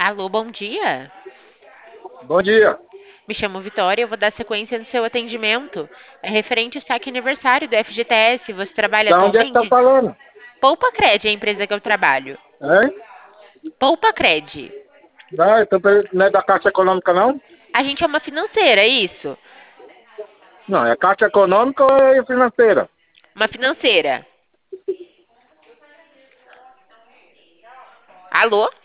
Alô, bom dia. Bom dia. Me chamo Vitória, eu vou dar sequência no seu atendimento. É referente ao saque aniversário do FGTS. Você trabalha Da onde é que tá atualmente? falando? Poupa Cred é a empresa que eu trabalho. Hein? Poupa Cred. Então, não é da Caixa Econômica, não? A gente é uma financeira, é isso? Não, é Caixa Econômica ou é financeira? Uma financeira. Alô?